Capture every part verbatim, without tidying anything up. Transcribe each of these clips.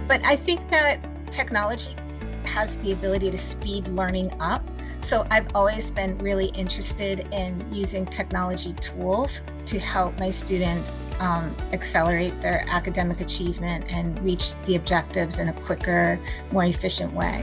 But I think that technology has the ability to speed learning up. So I've always been really interested in using technology tools to help my students um, accelerate their academic achievement and reach the objectives in a quicker, more efficient way.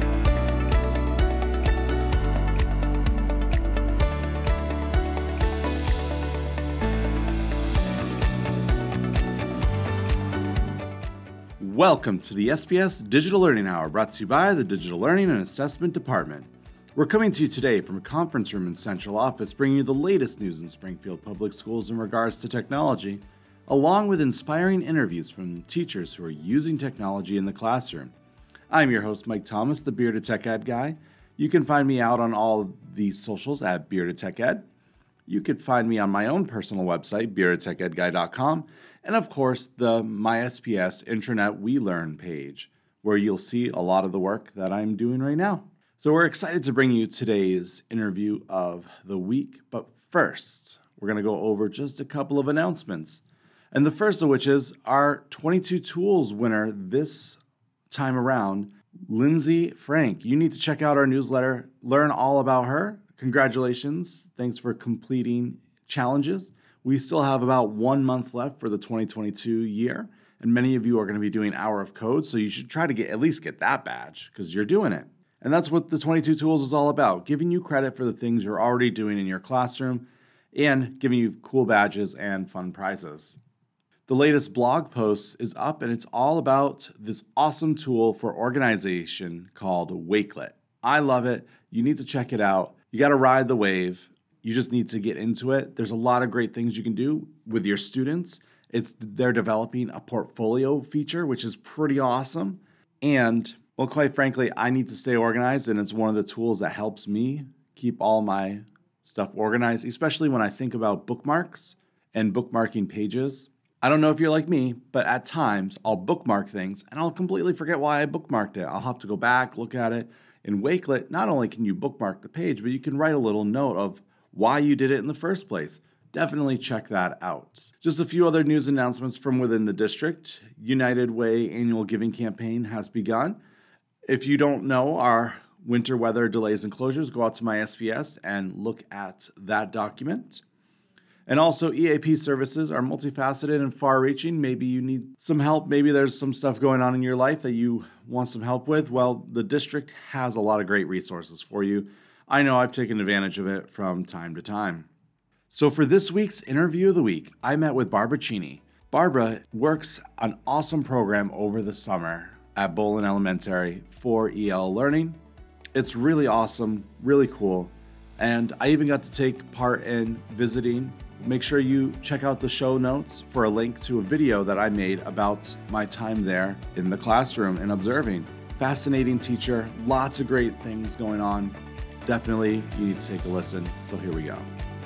Welcome to the S P S Digital Learning Hour, brought to you by the Digital Learning and Assessment Department. We're coming to you today from a conference room in Central Office, bringing you the latest news in Springfield Public Schools in regards to technology, along with inspiring interviews from teachers who are using technology in the classroom. I'm your host, Mike Thomas, the Bearded Tech Ed guy. You can find me out on all the socials at Bearded Tech Ed. You could find me on my own personal website, bearded tech ed guy dot com, and of course, the My S P S Intranet We Learn page, where you'll see a lot of the work that I'm doing right now. So we're excited to bring you today's interview of the week, but first, we're going to go over just a couple of announcements. And the first of which is our twenty-two Tools winner this time around, Lindsay Frank. You need to check out our newsletter, learn all about her. Congratulations. Thanks for completing challenges. We still have about one month left for the twenty twenty-two year, and many of you are going to be doing Hour of Code, so you should try to get at least get that badge because you're doing it. And that's what the twenty-two Tools is all about, giving you credit for the things you're already doing in your classroom and giving you cool badges and fun prizes. The latest blog post is up, and it's all about this awesome tool for organization called Wakelet. I love it. You need to check it out. You got to ride the wave. You just need to get into it. There's a lot of great things you can do with your students. It's they're developing a portfolio feature, which is pretty awesome. And, well, quite frankly, I need to stay organized, and it's one of the tools that helps me keep all my stuff organized, especially when I think about bookmarks and bookmarking pages. I don't know if you're like me, but at times I'll bookmark things, and I'll completely forget why I bookmarked it. I'll have to go back, look at it. In Wakelet, not only can you bookmark the page, but you can write a little note of why you did it in the first place. Definitely check that out. Just a few other news announcements from within the district. United Way annual giving campaign has begun. If you don't know our winter weather delays and closures, go out to my S P S and look at that document. And also, E A P services are multifaceted and far-reaching. Maybe you need some help. Maybe there's some stuff going on in your life that you want some help with. Well, the district has a lot of great resources for you. I know I've taken advantage of it from time to time. So for this week's interview of the week, I met with Barbara Cheney. Barbara works an awesome program over the summer at Bolin Elementary for E L learning. It's really awesome, really cool. And I even got to take part in visiting. Make sure you check out the show notes for a link to a video that I made about my time there in the classroom and observing. Fascinating teacher, lots of great things going on. Definitely, you need to take a listen. So here we go.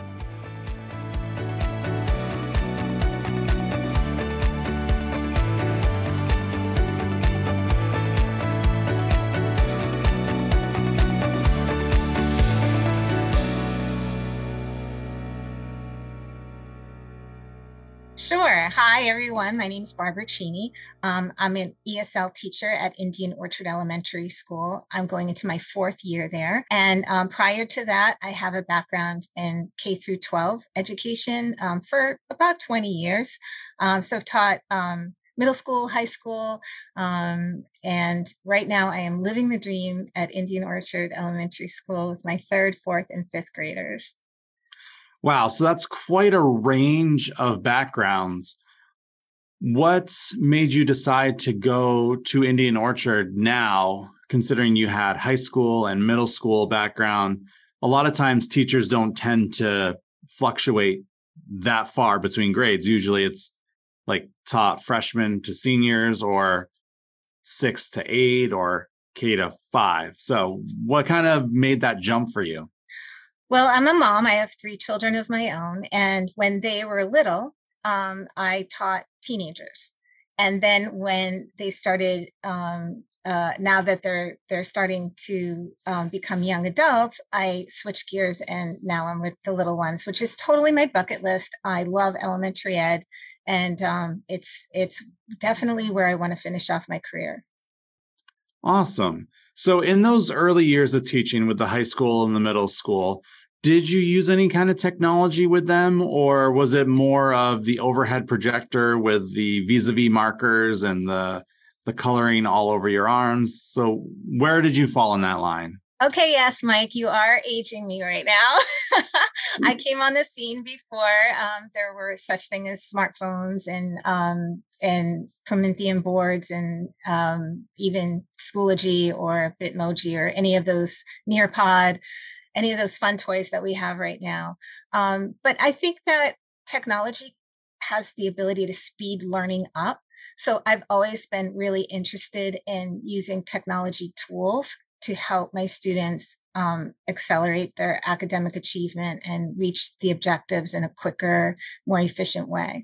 Sure. Hi, everyone. My name is Barbara Cheney. Um, I'm an E S L teacher at Indian Orchard Elementary School. I'm going into my fourth year there. And um, prior to that, I have a background in K through twelve education um, for about twenty years. Um, so I've taught um, middle school, high school, um, and right now I am living the dream at Indian Orchard Elementary School with my third, fourth, and fifth graders. Wow, so that's quite a range of backgrounds. What made you decide to go to Indian Orchard now, considering you had high school and middle school background? A lot of times teachers don't tend to fluctuate that far between grades. Usually it's like taught freshmen to seniors or six to eight or K to five. So what kind of made that jump for you? Well, I'm a mom. I have three children of my own. And when they were little, um, I taught teenagers. And then when they started, um, uh, now that they're they're starting to um, become young adults, I switched gears and now I'm with the little ones, which is totally my bucket list. I love elementary ed. And um, it's it's definitely where I want to finish off my career. Awesome. So, in those early years of teaching with the high school and the middle school, did you use any kind of technology with them, or was it more of the overhead projector with the vis-a-vis markers and the the coloring all over your arms? So, where did you fall in that line? Okay, yes, Mike, you are aging me right now. I came on the scene before um, there were such things as smartphones and um, and Promethean boards and um, even Schoology or Bitmoji or any of those Nearpod, any of those fun toys that we have right now. Um, but I think that technology has the ability to speed learning up. So I've always been really interested in using technology tools to help my students um, accelerate their academic achievement and reach the objectives in a quicker, more efficient way.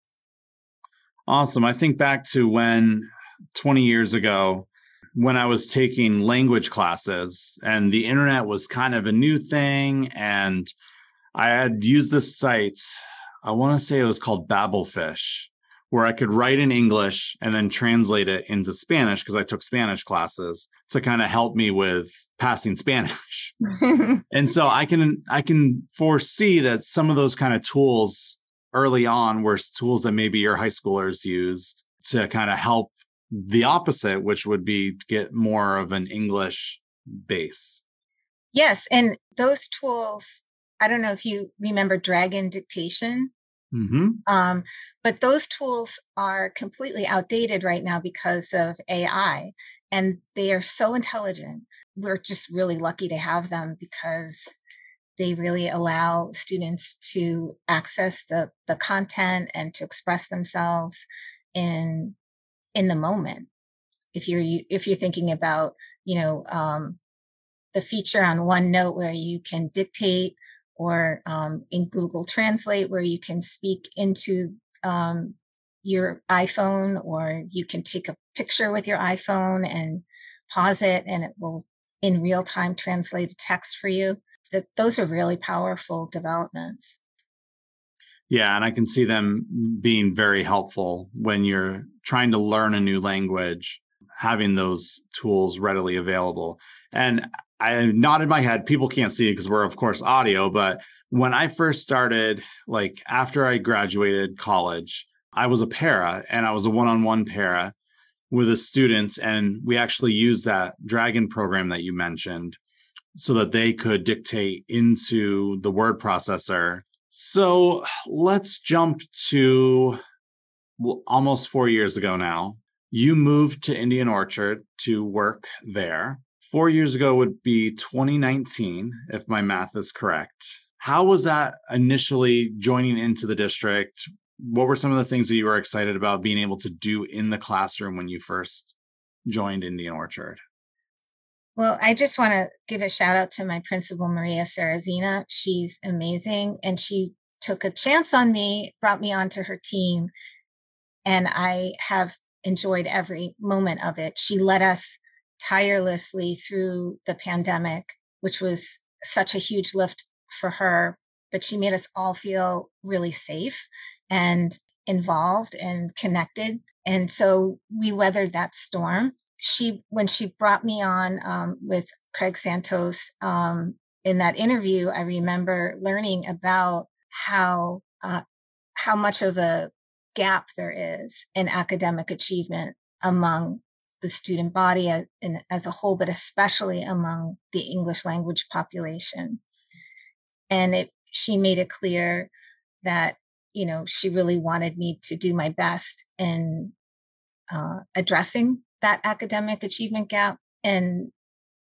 Awesome. I think back to when twenty years ago, when I was taking language classes and the internet was kind of a new thing. And I had used this site, I want to say it was called Babelfish, where I could write in English and then translate it into Spanish because I took Spanish classes to kind of help me with passing Spanish. And so I can I can foresee that some of those kind of tools early on were tools that maybe your high schoolers used to kind of help the opposite, which would be to get more of an English base. Yes, and those tools, I don't know if you remember Dragon Dictation. Mm-hmm. Um, but those tools are completely outdated right now because of A I, and they are so intelligent. We're just really lucky to have them because they really allow students to access the, the content and to express themselves in in the moment. If you're if you're thinking about, you know, um, the feature on OneNote where you can dictate, or um, in Google Translate, where you can speak into um, your iPhone, or you can take a picture with your iPhone and pause it, and it will in real time translate a text for you. That those are really powerful developments. Yeah, and I can see them being very helpful when you're trying to learn a new language, having those tools readily available. And I nodded my head. People can't see it because we're, of course, audio. But when I first started, like after I graduated college, I was a para and I was a one-on-one para with a student. And we actually used that Dragon program that you mentioned so that they could dictate into the word processor. So let's jump to well, almost four years ago now. You moved to Indian Orchard to work there. Four years ago would be twenty nineteen, if my math is correct. How was that initially joining into the district? What were some of the things that you were excited about being able to do in the classroom when you first joined Indian Orchard? Well, I just want to give a shout out to my principal, Maria Sarazina. She's amazing. And she took a chance on me, brought me onto her team. And I have enjoyed every moment of it. She led us tirelessly through the pandemic, which was such a huge lift for her, but she made us all feel really safe and involved and connected. And so we weathered that storm. She, when she brought me on um, with Craig Santos um, in that interview, I remember learning about how uh, how much of a gap there is in academic achievement among the student body as, in, as a whole, but especially among the English language population. And it, she made it clear that, you know, she really wanted me to do my best in uh, addressing that academic achievement gap. And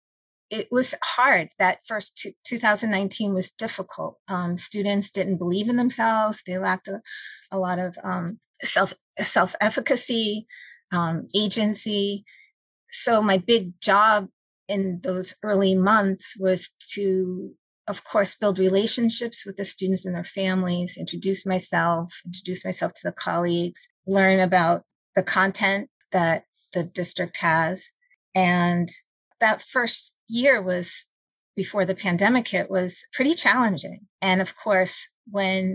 it was hard. That first two, two thousand nineteen was difficult. Um, students didn't believe in themselves. They lacked a, a lot of um, self self-efficacy, um, agency. So my big job in those early months was to, of course, build relationships with the students and their families, introduce myself, introduce myself to the colleagues, learn about the content that the district has. And that first year was, before the pandemic hit, was pretty challenging. And of course, when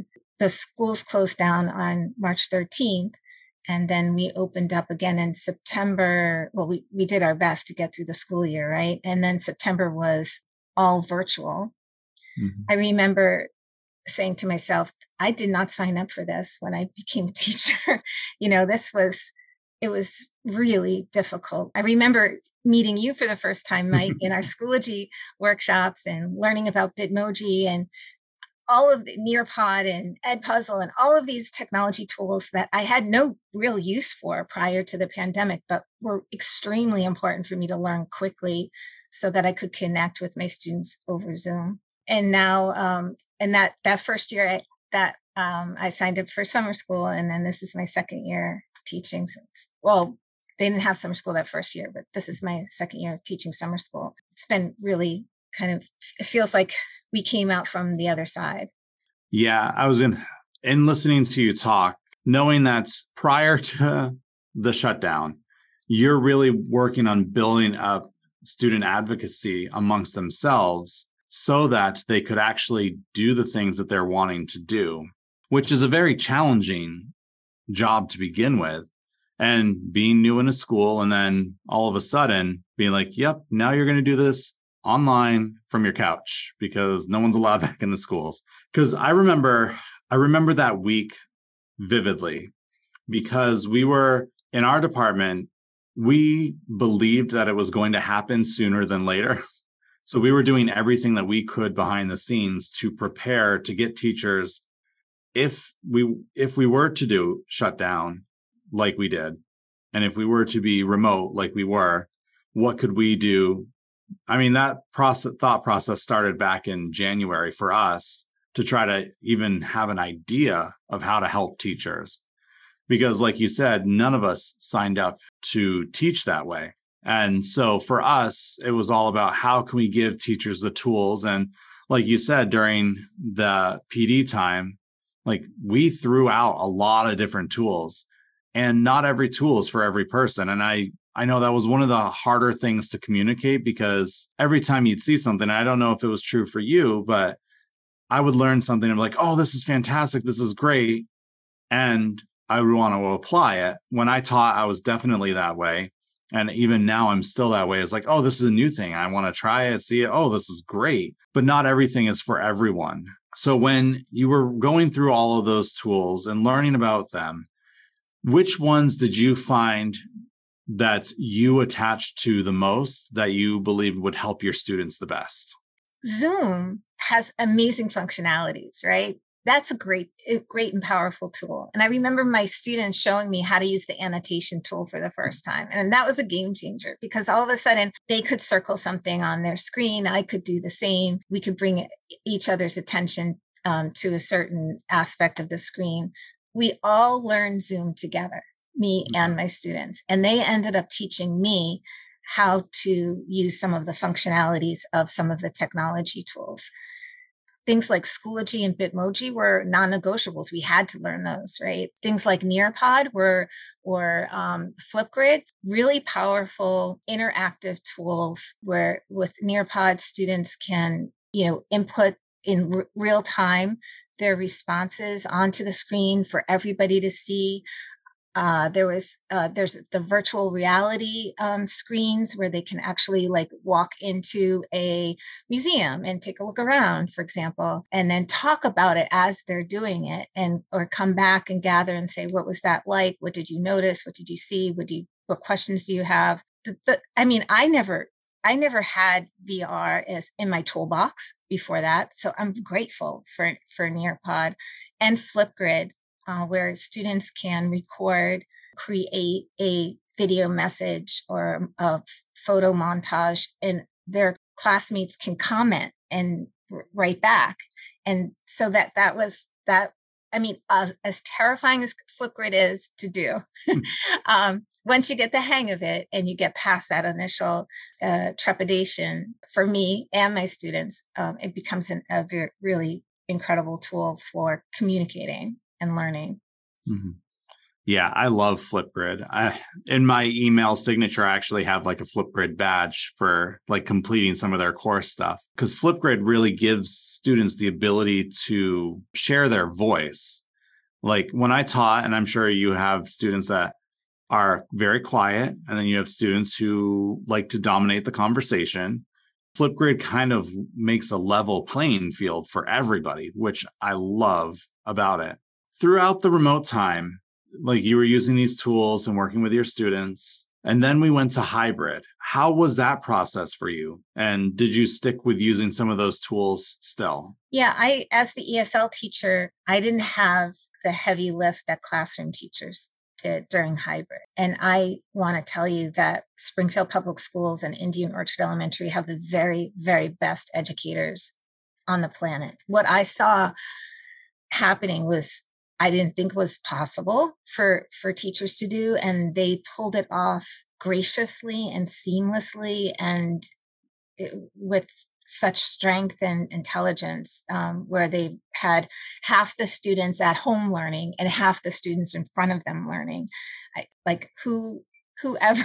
the schools closed down on March thirteenth. And then we opened up again in September. Well, we, we did our best to get through the school year, right? And then September was all virtual. Mm-hmm. I remember saying to myself, I did not sign up for this when I became a teacher. You know, this was, it was really difficult. I remember meeting you for the first time, Mike, in our Schoology workshops and learning about Bitmoji and all of the Nearpod and Edpuzzle and all of these technology tools that I had no real use for prior to the pandemic, but were extremely important for me to learn quickly so that I could connect with my students over Zoom. And now, um, and that that first year I, that um, I signed up for summer school, and then this is my second year teaching. Since, well, they didn't have summer school that first year, but this is my second year teaching summer school. It's been really kind of, it feels like we came out from the other side. Yeah, I was in, in listening to you talk, knowing that prior to the shutdown, you're really working on building up student advocacy amongst themselves so that they could actually do the things that they're wanting to do, which is a very challenging job to begin with. And being new in a school and then all of a sudden being like, yep, now you're going to do this online from your couch because no one's allowed back in the schools. Because I remember, I remember that week vividly because we were in our department, we believed that it was going to happen sooner than later. So we were doing everything that we could behind the scenes to prepare to get teachers. If we, if we were to do shut down like we did, and if we were to be remote like we were, what could we do? I mean, that process, thought process started back in January for us to try to even have an idea of how to help teachers. Because like you said, none of us signed up to teach that way. And so for us, it was all about how can we give teachers the tools? And like you said, during the P D time, like we threw out a lot of different tools, and not every tool is for every person. And I I know that was one of the harder things to communicate because every time you'd see something, I don't know if it was true for you, but I would learn something and be like, oh, this is fantastic. This is great. And I would want to apply it. When I taught, I was definitely that way. And even now I'm still that way. It's like, oh, this is a new thing. I want to try it, see it. Oh, this is great. But not everything is for everyone. So when you were going through all of those tools and learning about them, which ones did you find that you attached to the most that you believe would help your students the best? Zoom has amazing functionalities, right? That's a great, great and powerful tool. And I remember my students showing me how to use the annotation tool for the first time. And that was a game changer because all of a sudden they could circle something on their screen. I could do the same. We could bring each other's attention um, to a certain aspect of the screen. We all learned Zoom together, me and my students, and they ended up teaching me how to use some of the functionalities of some of the technology tools. Things like Schoology and Bitmoji were non-negotiables. We had to learn those, right? Things like Nearpod were, or um, Flipgrid, really powerful interactive tools where with Nearpod students can, you know, input in r- real time their responses onto the screen for everybody to see. Uh, there was, uh, there's the virtual reality um, screens where they can actually like walk into a museum and take a look around, for example, and then talk about it as they're doing it, and or come back and gather and say, what was that like? What did you notice? What did you see? What do you, what questions do you have? The, the, I mean, I never, I never had V R as in my toolbox before that. So I'm grateful for, for Nearpod and Flipgrid. Uh, where students can record, create a video message or a photo montage, and their classmates can comment and r- write back. And so that that was that. I mean, uh, as terrifying as Flipgrid is to do, um, once you get the hang of it and you get past that initial uh, trepidation, for me and my students, um, it becomes an, a very, really incredible tool for communicating and learning. Mm-hmm. Yeah, I love Flipgrid. I, in my email signature, I actually have like a Flipgrid badge for like completing some of their course stuff, because Flipgrid really gives students the ability to share their voice. Like when I taught, and I'm sure you have students that are very quiet, and then you have students who like to dominate the conversation. Flipgrid kind of makes a level playing field for everybody, which I love about it. Throughout the remote time, like you were using these tools and working with your students, and then we went to hybrid. How was that process for you? And did you stick with using some of those tools still? Yeah, I, as the E S L teacher, I didn't have the heavy lift that classroom teachers did during hybrid. And I want to tell you that Springfield Public Schools and Indian Orchard Elementary have the very, very best educators on the planet. What I saw happening was I didn't think was possible for, for teachers to do. And they pulled it off graciously and seamlessly and it, with such strength and intelligence, um, where they had half the students at home learning and half the students in front of them learning. I, like who, whoever,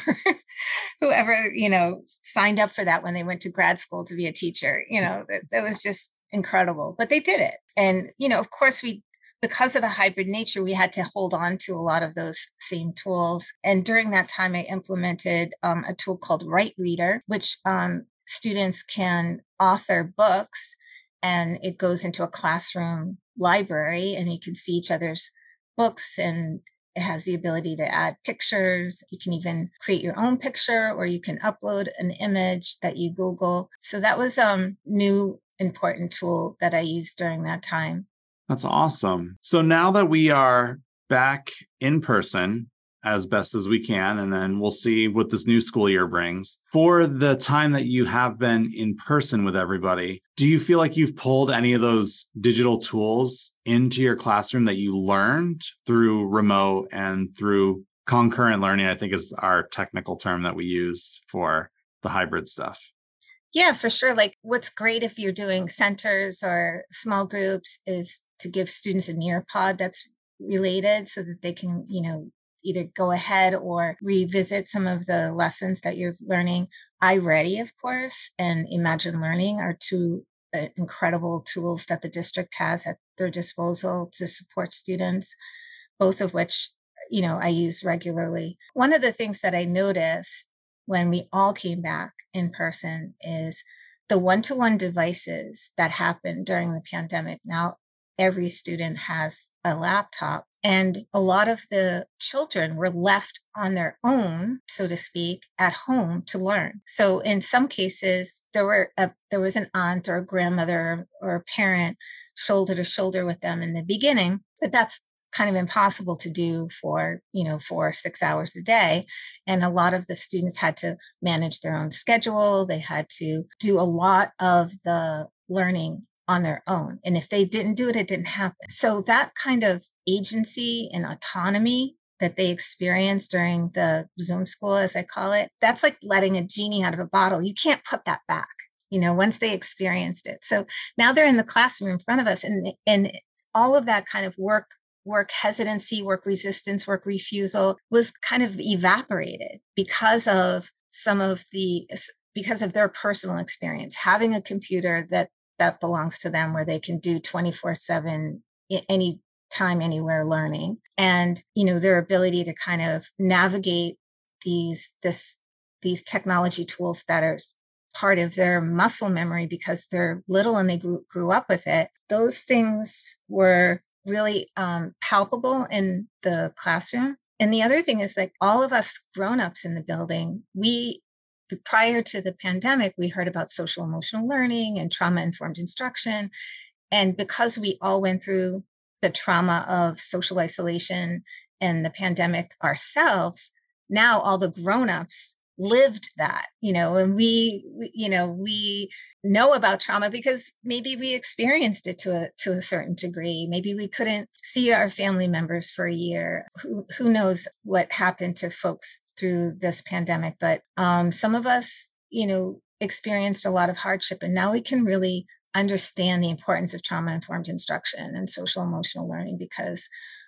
whoever, you know, signed up for that when they went to grad school to be a teacher, you know, that, that was just incredible, but they did it. And, you know, of course we, because of the hybrid nature, we had to hold on to a lot of those same tools. And during that time, I implemented um, a tool called Write Reader, which um, students can author books, and it goes into a classroom library, and you can see each other's books, and it has the ability to add pictures. You can even create your own picture, or you can upload an image that you Google. So that was a um, new important tool that I used during that time. That's awesome. So now that we are back in person as best as we can, and then we'll see what this new school year brings. For the time that you have been in person with everybody, do you feel like you've pulled any of those digital tools into your classroom that you learned through remote and through concurrent learning, I think is our technical term that we use for the hybrid stuff? Yeah, for sure. Like what's great if you're doing centers or small groups is to give students a Nearpod that's related so that they can, you know, either go ahead or revisit some of the lessons that you're learning. iReady, of course, and Imagine Learning are two uh, incredible tools that the district has at their disposal to support students, both of which, you know, I use regularly. One of the things that I noticed when we all came back in person is the one-to-one devices that happened during the pandemic. Now, every student has a laptop, and a lot of the children were left on their own, so to speak, at home to learn. So in some cases, there were a, there was an aunt or a grandmother or a parent shoulder to shoulder with them in the beginning, but that's kind of impossible to do for, you know, for six hours a day. And a lot of the students had to manage their own schedule. They had to do a lot of the learning on their own. And if they didn't do it, it didn't happen. So that kind of agency and autonomy that they experienced during the Zoom school, as I call it, that's like letting a genie out of a bottle. You can't put that back, you know, once they experienced it. So now they're in the classroom in front of us, and, and all of that kind of work work hesitancy, work resistance, work refusal was kind of evaporated because of some of the, because of their personal experience, having a computer that, that belongs to them where they can do twenty-four seven, any time, anywhere learning. And, you know, their ability to kind of navigate these, this, these technology tools that are part of their muscle memory because they're little and they grew, grew up with it. Those things were really um, palpable in the classroom. And the other thing is like all of us grownups in the building, we, prior to the pandemic, we heard about social emotional learning and trauma-informed instruction. And because we all went through the trauma of social isolation and the pandemic ourselves, now all the grownups lived that, you know, and we, we, you know, we know about trauma because maybe we experienced it to a, to a certain degree. Maybe we couldn't see our family members for a year. Who, who knows what happened to folks through this pandemic, but um, some of us, you know, experienced a lot of hardship, and now we can really understand the importance of trauma-informed instruction and social emotional learning because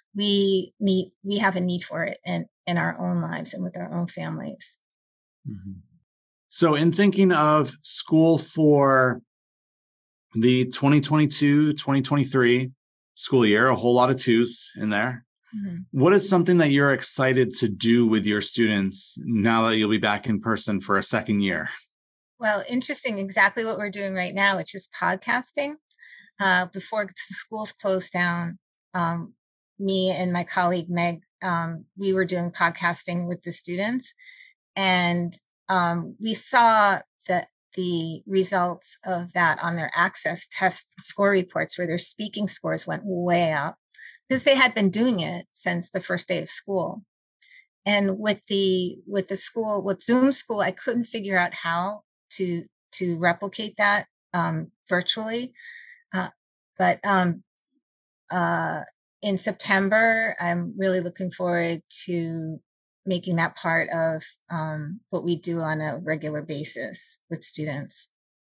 we need we have a need for it in, in our own lives and with our own families. Mm-hmm. So in thinking of school for the twenty twenty-two twenty twenty-three school year, a whole lot of twos in there. Mm-hmm. What is something that you're excited to do with your students now that you'll be back in person for a second year? Well, interesting, exactly what we're doing right now, which is podcasting. Uh, before the schools closed down, um, me and my colleague Meg, um, we were doing podcasting with the students, and um, we saw that the results of that on their access test score reports, where their speaking scores went way up because they had been doing it since the first day of school. And with the with the school with Zoom school, I couldn't figure out how to to replicate that um, virtually. Uh, but um, uh, in September, I'm really looking forward to making that part of um, what we do on a regular basis with students.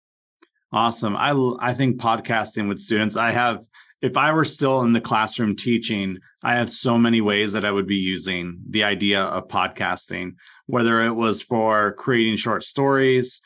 Awesome. I, I think podcasting with students, I have, if I were still in the classroom teaching, I have so many ways that I would be using the idea of podcasting, whether it was for creating short stories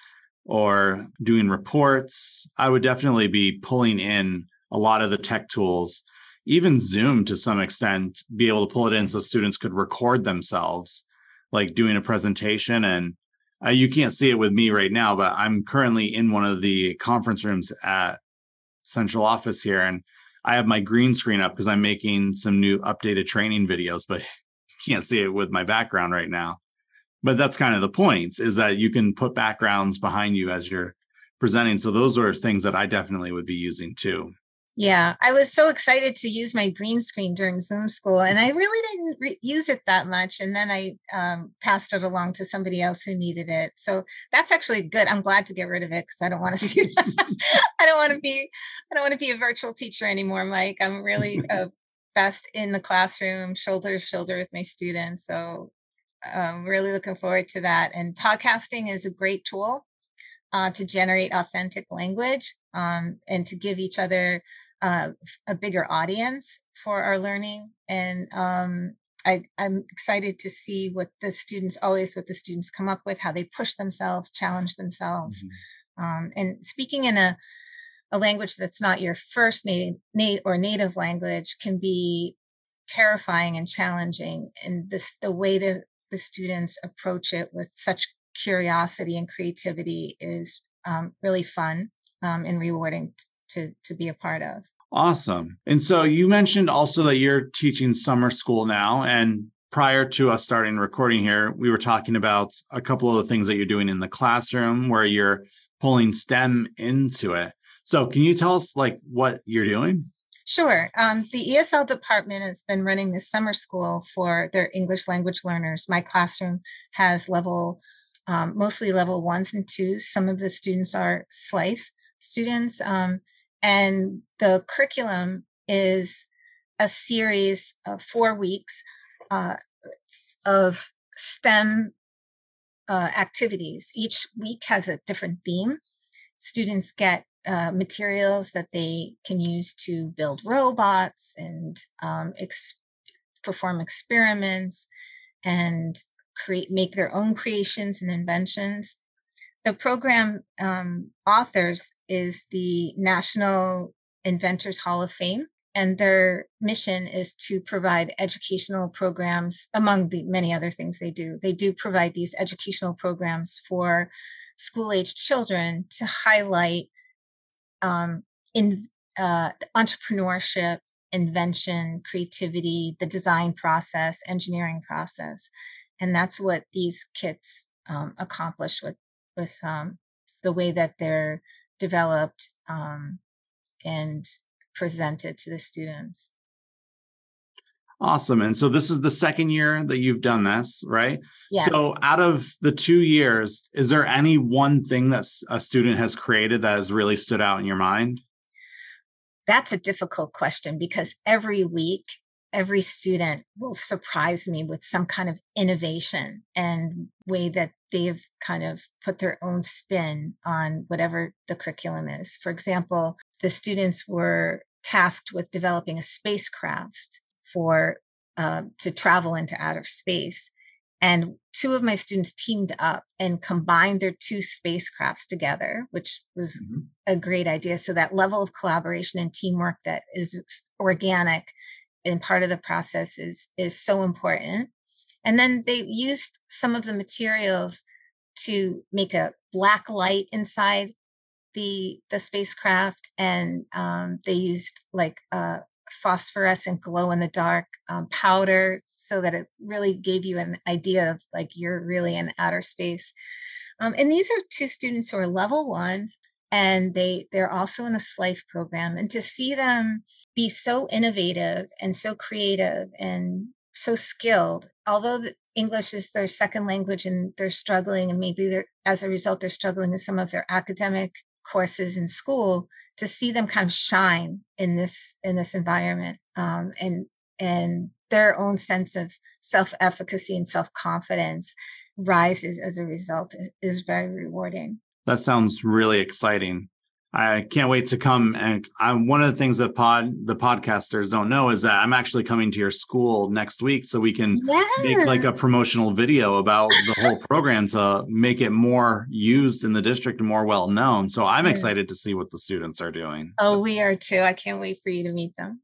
or doing reports. I would definitely be pulling in a lot of the tech tools, even Zoom to some extent, be able to pull it in so students could record themselves, like doing a presentation. And uh, you can't see it with me right now, but I'm currently in one of the conference rooms at central office here. And I have my green screen up because I'm making some new updated training videos, but you can't see it with my background right now. But that's kind of the point, is that you can put backgrounds behind you as you're presenting. So those are things that I definitely would be using too. Yeah, I was so excited to use my green screen during Zoom school, and I really didn't re- use it that much. And then I um, passed it along to somebody else who needed it. So that's actually good. I'm glad to get rid of it because I don't want to see that. I don't want to be, I don't want to be a virtual teacher anymore, Mike. I'm really uh, best in the classroom, shoulder to shoulder with my students. So I'm really looking forward to that. And podcasting is a great tool uh, to generate authentic language um, and to give each other uh, a bigger audience for our learning. And um, I, I'm excited to see what the students, always what the students come up with, how they push themselves, challenge themselves. Mm-hmm. Um, and speaking in a, a language that's not your first native, native or native language can be terrifying and challenging. And this, the way that the students approach it with such curiosity and creativity is um, really fun um, and rewarding t- to, to be a part of. Awesome. And so you mentioned also that you're teaching summer school now. And prior to us starting recording here, we were talking about a couple of the things that you're doing in the classroom where you're pulling STEM into it. So can you tell us like what you're doing? Sure. Um, the E S L department has been running this summer school for their English language learners. My classroom has level, um, mostly level ones and twos. Some of the students are S L I F E students. Um, and the curriculum is a series of four weeks uh, of STEM uh, activities. Each week has a different theme. Students get Uh, materials that they can use to build robots and um, ex- perform experiments and create make their own creations and inventions. The program um, authors is the National Inventors Hall of Fame, and their mission is to provide educational programs, among the many other things they do. They do provide these educational programs for school-aged children to highlight Um, in uh, entrepreneurship, invention, creativity, the design process, engineering process, and that's what these kits um, accomplish with with um, the way that they're developed um, and presented to the students. Awesome. And so this is the second year that you've done this, right? Yes. So out of the two years, is there any one thing that a student has created that has really stood out in your mind? That's a difficult question because every week, every student will surprise me with some kind of innovation and way that they've kind of put their own spin on whatever the curriculum is. For example, the students were tasked with developing a spacecraft for uh, to travel into outer space. And two of my students teamed up and combined their two spacecrafts together, which was mm-hmm. a great idea. So that level of collaboration and teamwork that is organic and part of the process is, is so important. And then they used some of the materials to make a black light inside the, the spacecraft. And um, they used like a phosphorescent glow in the dark um, powder so that it really gave you an idea of like you're really in outer space. Um, and these are two students who are level ones, and they they're also in the S L I F E program. And to see them be so innovative and so creative and so skilled, although English is their second language and they're struggling, and maybe they're as a result they're struggling with some of their academic courses in school, to see them kind of shine in this in this environment um, and and their own sense of self-efficacy and self-confidence rises as a result is, is very rewarding. That sounds really exciting. I can't wait to come. And I'm, one of the things that pod the podcasters don't know is that I'm actually coming to your school next week, so we can yeah. make like a promotional video about the whole program to make it more used in the district and more well known. So I'm yeah. excited to see what the students are doing. Oh, so. we are too. I can't wait for you to meet them.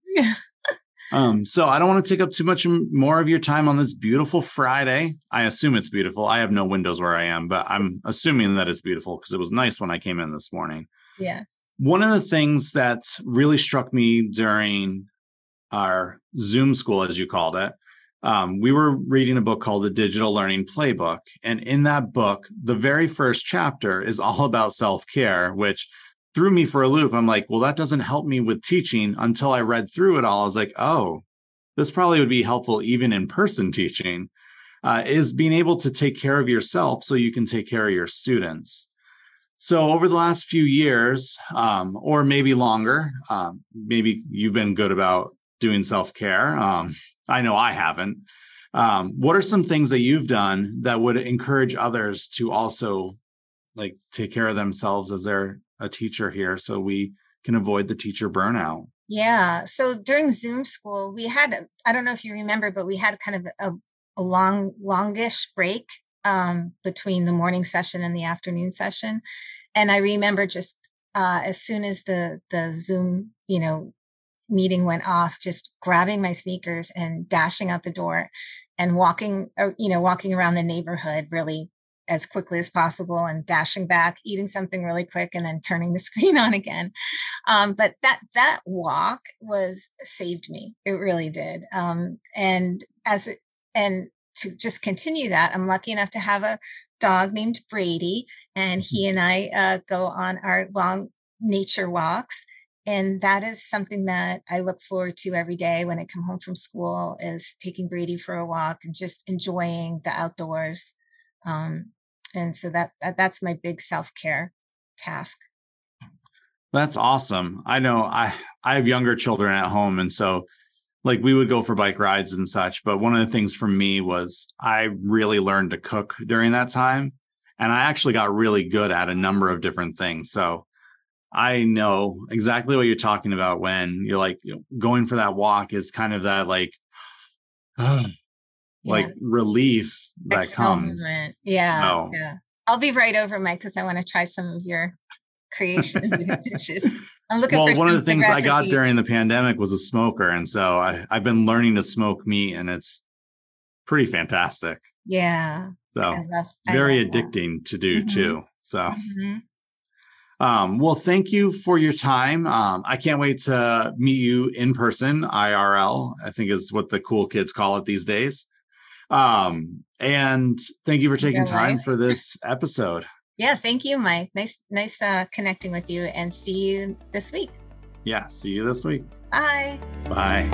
um, so I don't want to take up too much more of your time on this beautiful Friday. I assume it's beautiful. I have no windows where I am, but I'm assuming that it's beautiful because it was nice when I came in this morning. Yes. One of the things that really struck me during our Zoom school, as you called it, um, we were reading a book called The Digital Learning Playbook. And in that book, the very first chapter is all about self-care, which threw me for a loop. I'm like, well, that doesn't help me with teaching. Until I read through it all, I was like, oh, this probably would be helpful even in person teaching, uh, is being able to take care of yourself so you can take care of your students. So over the last few years, um, or maybe longer, um, maybe you've been good about doing self-care. Um, I know I haven't. Um, what are some things that you've done that would encourage others to also like take care of themselves as they're a teacher here, so we can avoid the teacher burnout? Yeah. So during Zoom school, we had, I don't know if you remember, but we had kind of a, a long, longish break Um, between the morning session and the afternoon session. And I remember just uh, as soon as the the Zoom, you know, meeting went off, just grabbing my sneakers and dashing out the door and walking, you know, walking around the neighborhood really as quickly as possible and dashing back, eating something really quick, and then turning the screen on again. Um, but that that walk was saved me. It really did. Um, and as and to just continue that, I'm lucky enough to have a dog named Brady, and he and I uh, go on our long nature walks. And that is something that I look forward to every day when I come home from school, is taking Brady for a walk and just enjoying the outdoors. Um, and so that, that that's my big self-care task. That's awesome. I know I, I have younger children at home, and so like we would go for bike rides and such. But one of the things for me was I really learned to cook during that time. And I actually got really good at a number of different things. So I know exactly what you're talking about when you're like going for that walk is kind of that like, uh, yeah. like relief that comes. Yeah. Oh. Yeah. I'll be right over, Mike, because I want to try some of your creations and dishes. I'm looking well, for one of the things I got during the pandemic was a smoker. And so I, I've been learning to smoke meat, and it's pretty fantastic. Yeah. So I love, very I addicting that. to do mm-hmm. too. So, mm-hmm. um, well, thank you for your time. Um, I can't wait to meet you in person, I R L, I think is what the cool kids call it these days. Um, and thank you for taking Your time life. for this episode. Yeah, thank you, Mike. Nice, nice uh, connecting with you, and see you this week. Yeah, see you this week. Bye. Bye.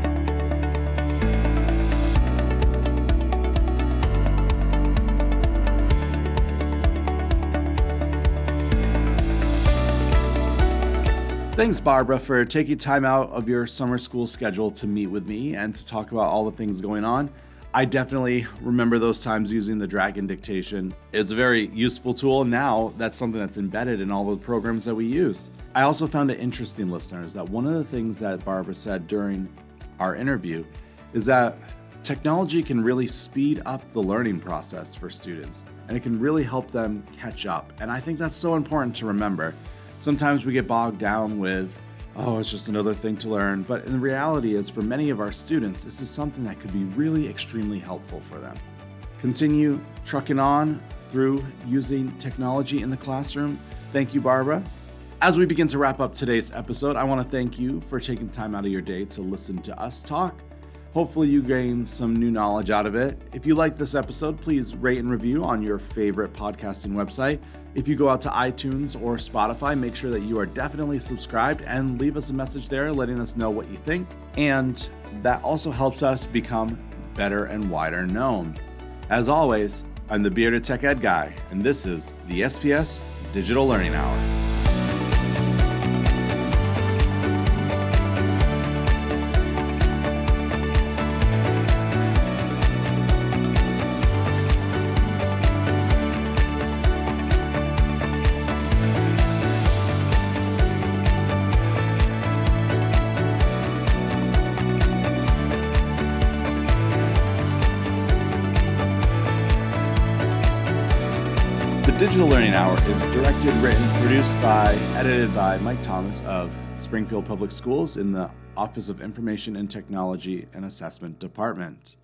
Thanks, Barbara, for taking time out of your summer school schedule to meet with me and to talk about all the things going on. I definitely remember those times using the Dragon Dictation. It's a very useful tool. Now that's something that's embedded in all the programs that we use. I also found it interesting, listeners, that one of the things that Barbara said during our interview is that technology can really speed up the learning process for students, and it can really help them catch up. And I think that's so important to remember. Sometimes we get bogged down with, oh, it's just another thing to learn. But the reality is, for many of our students, this is something that could be really extremely helpful for them. Continue trucking on through using technology in the classroom. Thank you, Barbara. As we begin to wrap up today's episode, I want to thank you for taking time out of your day to listen to us talk. Hopefully you gained some new knowledge out of it. If you like this episode, please rate and review on your favorite podcasting website. If you go out to iTunes or Spotify, make sure that you are definitely subscribed and leave us a message there letting us know what you think. And that also helps us become better and wider known. As always, I'm the Bearded Tech Ed Guy, and this is the S P S Digital Learning Hour. The Digital Learning Hour is directed, written, produced by, edited by Mike Thomas of Springfield Public Schools in the Office of Information and Technology and Assessment Department.